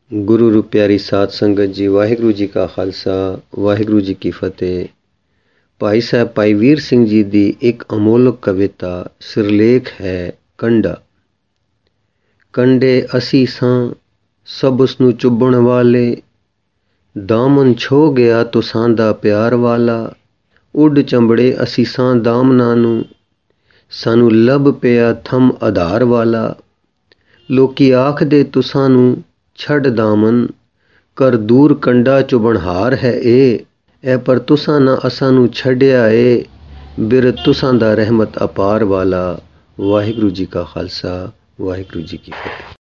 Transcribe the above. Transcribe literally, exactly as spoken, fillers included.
ਗੁਰੂ ਰੂ ਪਿਆਰੀ ਸਾਧ ਸੰਗਤ ਜੀ, ਵਾਹਿਗੁਰੂ ਜੀ ਕਾ ਖਾਲਸਾ, ਵਾਹਿਗੁਰੂ ਜੀ ਕੀ ਫਤਿਹ। ਭਾਈ ਸਾਹਿਬ ਭਾਈ ਵੀਰ ਸਿੰਘ ਜੀ ਦੀ ਇੱਕ ਅਮੋਲਕ ਕਵਿਤਾ ਸਿਰਲੇਖ ਹੈ ਕੰਡਾ। ਕੰਡੇ ਅਸੀਂ ਸਾਂ ਸਭ ਉਸਨੂੰ ਚੁੱਭਣ ਵਾਲੇ, ਦਾਮਨ ਛੋ ਗਿਆ ਤੁਸਾਂ ਦਾ ਪਿਆਰ ਵਾਲਾ। ਉੱਡ ਚੰਬੜੇ ਅਸੀਂ ਸਾਂ ਦਾਮਨਾਂ ਨੂੰ, ਸਾਨੂੰ ਲੱਭ ਪਿਆ ਥੰਮ ਆਧਾਰ ਵਾਲਾ। ਲੋਕੀ ਆਖਦੇ ਤੁਸਾਂ ਨੂੰ ਛੱਡ ਦਾਮਨ, ਕਰ ਦੂਰ ਕੰਡਾ ਚੁਭਣਹਾਰ ਹੈ ਇਹ। ਇਹ ਪਰ ਤੁਸਾਂ ਨਾ ਅਸਾਂ ਨੂੰ ਛੱਡਿਆ ਏ, ਬਿਰਤ ਤੁਸਾਂ ਦਾ ਰਹਿਮਤ ਅਪਾਰ ਵਾਲਾ। ਵਾਹਿਗੁਰੂ ਜੀ ਕਾ ਖਾਲਸਾ, ਵਾਹਿਗੁਰੂ ਜੀ ਕੀ ਫਤਿਹ।